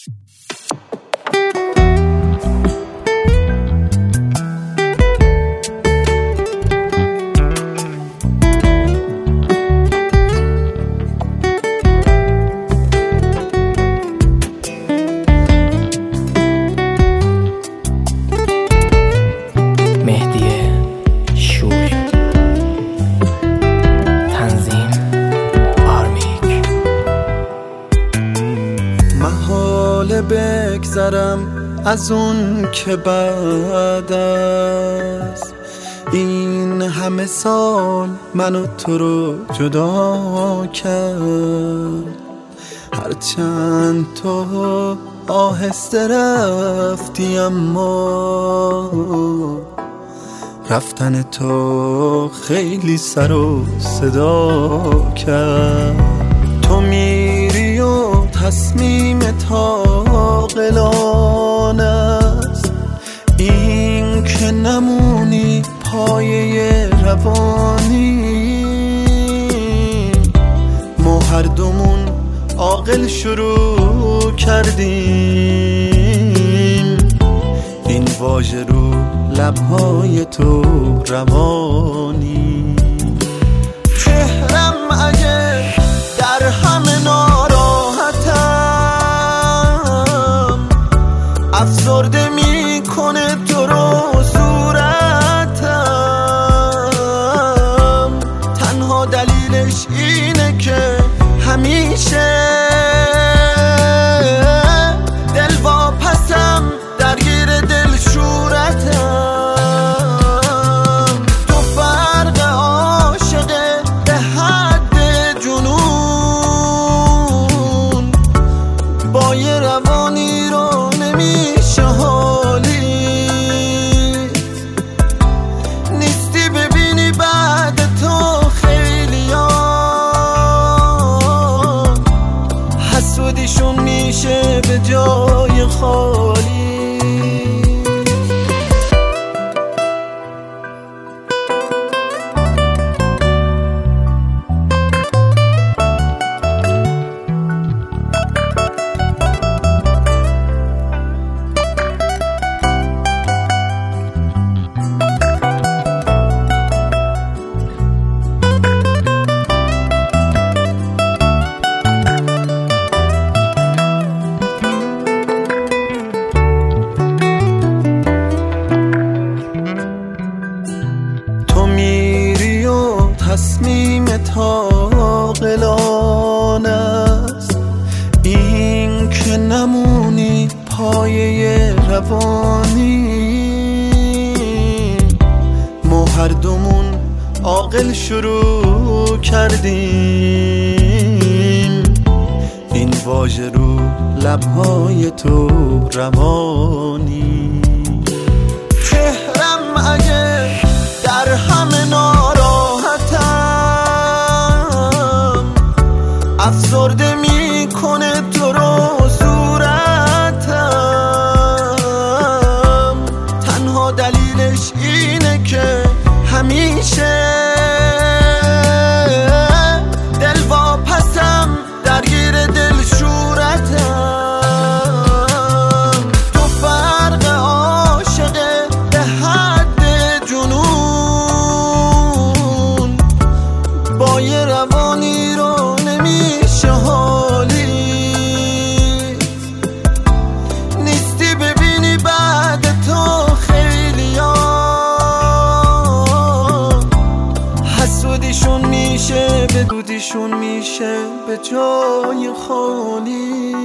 بگذرم از اون که بعد از این همه سال منو تو رو جدا کرد، هرچند تو آهسته رفتی اما رفتن تو خیلی سر و صدا کرد. تو میری و تصمیمت عاقلانه است، این که نمونی پایه روانی. ما هر دومون عاقل شروع کردیم این واژه رو لبهای تو روانی. چهرم اگه در همه ناراحتم افسرده میکنه تو رو صورتم، تنها دلیلش اینه که همیشه دل واپسم درگیر دل شورتم. تو فرق عاشقه به حد جنون، با یه روانی رو نمیشه حالی. نیستی ببینی بعد تو خیلیان حسودیشون میشه به جای خالی. تصمیمت عاقلانه است، این که نمونی پایه روانی. ما هر دومون عاقل شروع کردیم این واژه رو لبهای تو روانی. چهرم اگه در همه افسرده میکنه تو رو صورتم، تنها دلیلش اینه که همیشه دل واپسم درگیر دل شورتم. تو فرق عاشقه به حد جنون، با یه روانی رو نمیشه حالی. نیستی ببینی بعد تو خیلیان حسودیشون میشه به دودیشون میشه به جای خالی.